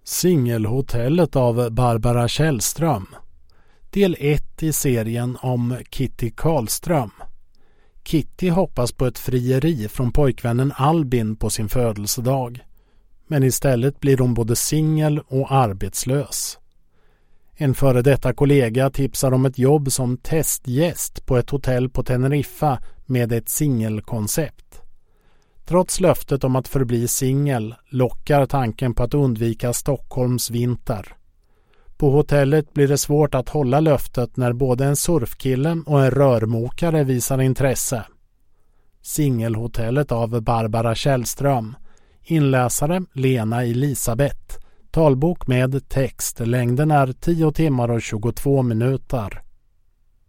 Singelhotellet av Barbara Källström. Del 1 i serien om Kitty Karlström. Kitty hoppas på ett frieri från pojkvännen Albin på sin födelsedag. Men istället blir hon både singel och arbetslös. En före detta kollega tipsar om ett jobb som testgäst på ett hotell på Teneriffa med ett singelkoncept. Trots löftet om att förbli singel lockar tanken på att undvika Stockholms vinter. På hotellet blir det svårt att hålla löftet när både en surfkille och en rörmokare visar intresse. Singelhotellet av Barbara Källström. Inläsare Lena Elisabeth. Talbok med text. Längden är 10 timmar och 22 minuter.